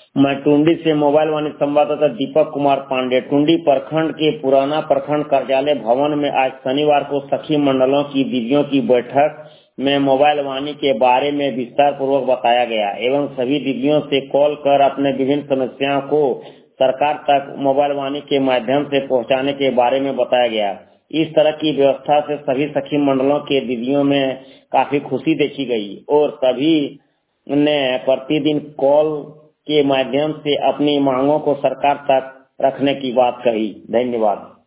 मैं टुंडी से मोबाइल वाणी संवाददाता दीपक कुमार पांडे। टुंडी प्रखंड के पुराना प्रखंड कार्यालय भवन में आज शनिवार को सखी मंडलों की दीदियों की बैठक में मोबाइल वाणी के बारे में विस्तार पूर्वक बताया गया एवं सभी दीदियों से कॉल कर अपने विभिन्न समस्याओं को सरकार तक मोबाइल वाणी के माध्यम से पहुंचाने के बारे में बताया गया। इस तरह की व्यवस्था से सभी सखी मंडलों के दीदियों में काफी खुशी देखी गई और सभी ने प्रतिदिन कॉल के माध्यम से अपनी मांगों को सरकार तक रखने की बात कही। धन्यवाद।